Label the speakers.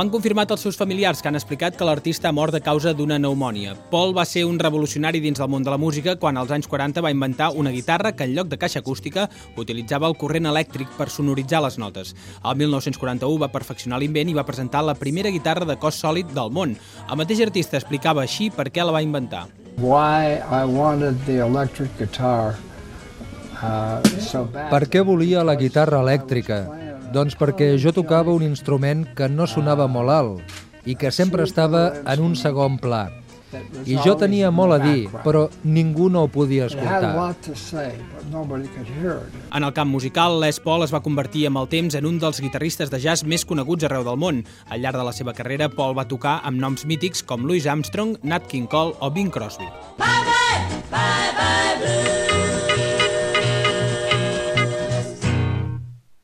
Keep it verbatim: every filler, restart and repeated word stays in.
Speaker 1: Ho han confirmat els seus familiars, que han explicat que l'artista ha mort a causa d'una pneumònia. Paul va ser un revolucionari dins del món de la música quan als anys quaranta va inventar una guitarra que en lloc de caixa acústica utilitzava el corrent elèctric per sonoritzar les notes. El mil nou-cents quaranta-u va perfeccionar l'invent i va presentar la primera guitarra de cos sòlid del món. El mateix artista explicava així per què la va inventar.
Speaker 2: Why I wanted the electric guitar uh, so bad.
Speaker 3: Per què volia la guitarra elèctrica? Doncs perquè jo tocava un instrument que no sonava molt alt i que sempre estava en un segon pla. I jo tenia molt a dir, però ningú no ho podia escoltar.
Speaker 1: En el camp musical, Les Paul es va convertir amb el temps en un dels guitarristes de jazz més coneguts arreu del món. Al llarg de la seva carrera, Paul va tocar amb noms mítics com Louis Armstrong, Nat King Cole o Bing Crosby. Bye, bye, bye, bye.